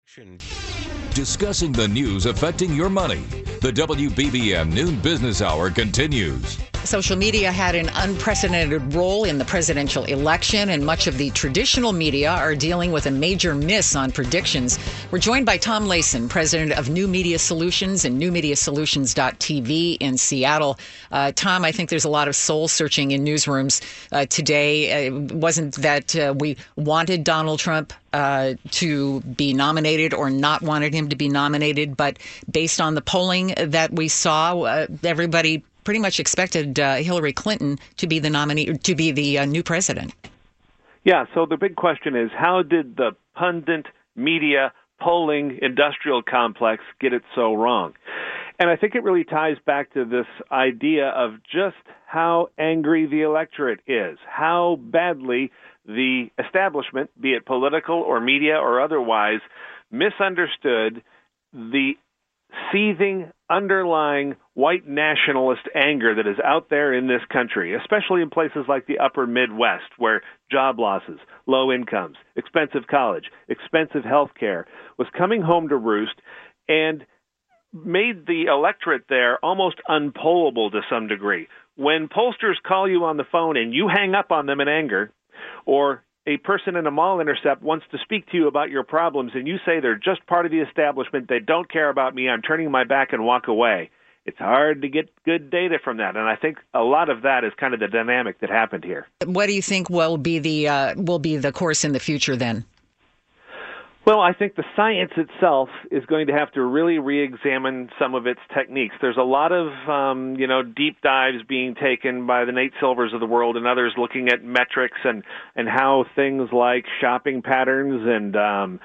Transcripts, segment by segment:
Discussing the news affecting your money. The WBBM Noon Business Hour continues. Social media had an unprecedented role in the presidential election, and much of the traditional media are dealing with a major miss on predictions. We're joined by Tom Layson, president of New Media Solutions and newmediasolutions.tv in Seattle. Tom, I think there's a lot of soul searching in newsrooms today. It wasn't that we wanted Donald Trump to be nominated or not wanted him to be nominated, but based on the polling that we saw, everybody pretty much expected Hillary Clinton to be the nominee, to be the new president. Yeah, so the big question is, how did the pundit media polling industrial complex get it so wrong? And I think it really ties back to this idea of just how angry the electorate is, how badly the establishment, be it political or media or otherwise, misunderstood the seething, underlying white nationalist anger that is out there in this country, especially in places like the upper Midwest, where job losses, low incomes, expensive college, expensive health care was coming home to roost and made the electorate there almost unpollable to some degree. When pollsters call you on the phone and you hang up on them in anger, or a person in a mall intercept wants to speak to you about your problems and you say they're just part of the establishment, they don't care about me, I'm turning my back and walk away, it's hard to get good data from that. And I think a lot of that is kind of the dynamic that happened here. What do you think will be the course in the future then? Well, I think the science itself is going to have to really re-examine some of its techniques. There's a lot of, deep dives being taken by the Nate Silvers of the world and others looking at metrics and how things like shopping patterns and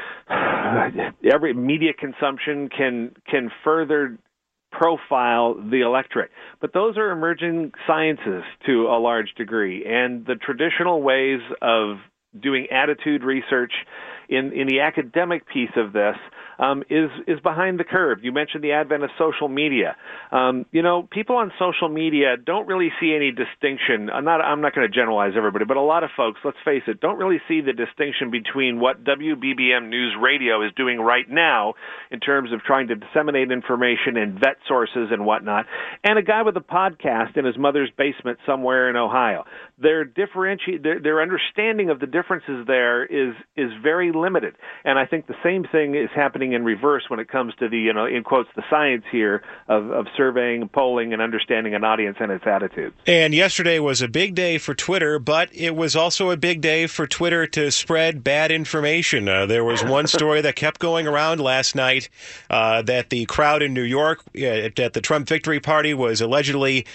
every media consumption can further profile the electorate. But those are emerging sciences to a large degree, and the traditional ways of doing attitude research in the academic piece of this is behind the curve. You mentioned the advent of social media. People on social media don't really see any distinction. I'm not going to generalize everybody, but a lot of folks, let's face it, don't really see the distinction between what WBBM News Radio is doing right now in terms of trying to disseminate information and vet sources and whatnot, and a guy with a podcast in his mother's basement somewhere in Ohio. Their understanding of the differences there is very limited, and I think the same thing is happening in reverse when it comes to the, in quotes, the science here of surveying, polling, and understanding an audience and its attitudes. And yesterday was a big day for Twitter, but it was also a big day for Twitter to spread bad information. There was one story that kept going around last night that the crowd in New York at the Trump victory party was allegedly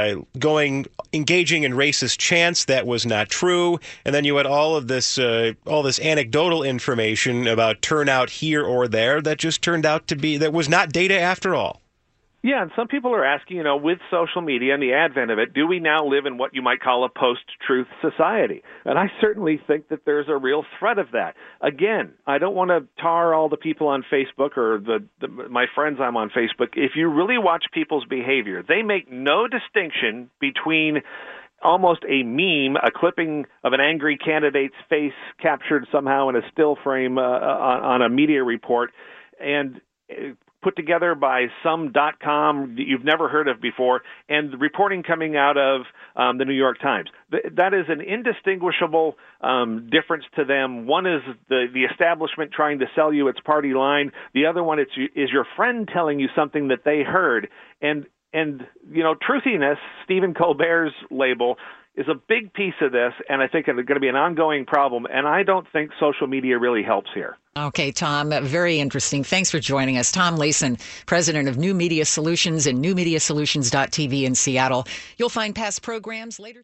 engaging in racist chants. That was not true. And then you had all this anecdotal information about turnout here or there that just turned out to be, that was not data after all. Yeah, and some people are asking, with social media and the advent of it, do we now live in what you might call a post-truth society? And I certainly think that there's a real threat of that. Again, I don't want to tar all the people on Facebook or my friends I'm on Facebook. If you really watch people's behavior, they make no distinction between almost a meme, a clipping of an angry candidate's face captured somehow in a still frame on a media report and put together by some .com that you've never heard of before, and the reporting coming out of the New York Times. That is an indistinguishable difference to them. One is the establishment trying to sell you its party line. The other one is your friend telling you something that they heard. And truthiness, Stephen Colbert's label, is a big piece of this, and I think it's going to be an ongoing problem, and I don't think social media really helps here. Okay, Tom, very interesting. Thanks for joining us. Tom Layson, president of New Media Solutions and newmediasolutions.tv in Seattle. You'll find past programs later.